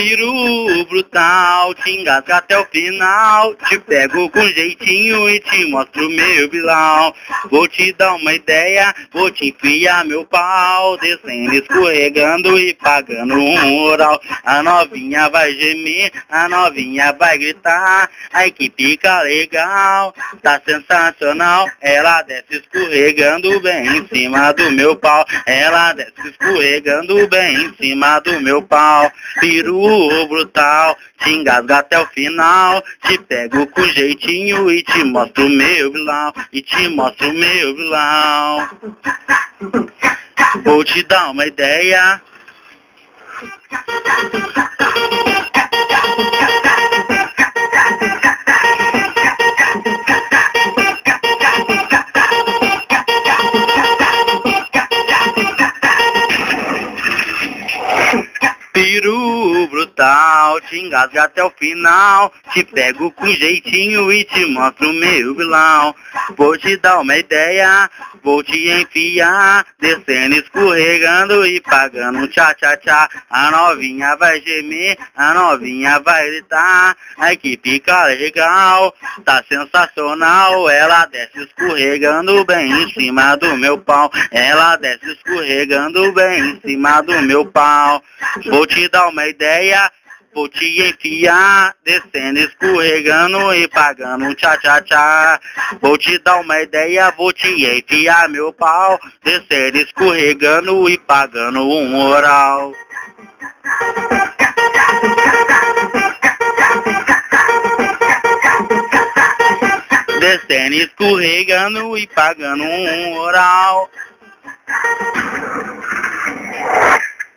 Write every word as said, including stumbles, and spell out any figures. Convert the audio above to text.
Peru brutal, te engasga até o final. Te pego com jeitinho e te mostro meu vilão. Vou te dar uma ideia, vou te enfiar meu pau. Descendo, escorregando e pagando um oral. A novinha vai gemer, a novinha vai gritar. Ai que pica legal, tá sensacional. Ela desce escorregando bem em cima do meu pau. Ela desce escorregando bem em cima do meu pau. Peru brutal, te engasga até o final. Te pego com jeitinho e te mostro meu vilão. E te mostro meu vilão. Vou te dar uma ideia. Peru brutal, te engasga até o final. Te pego com jeitinho e te mostro meu vilão. Vou te dar uma ideia, vou te enfiar. Descendo, escorregando e pagando um tchá-tchá-tchá. A novinha vai gemer, a novinha vai gritar. Ai que pica legal, tá sensacional. Ela desce escorregando bem em cima do meu pau. Ela desce escorregando bem em cima do meu pau. Vou te dar uma ideia, vou te enfiar, descendo, escorregando e pagando um tchá-tchá-tchá. Vou te dar uma ideia, vou te enfiar meu pau, descendo, escorregando e pagando um oral. Descendo, escorregando e pagando um oral.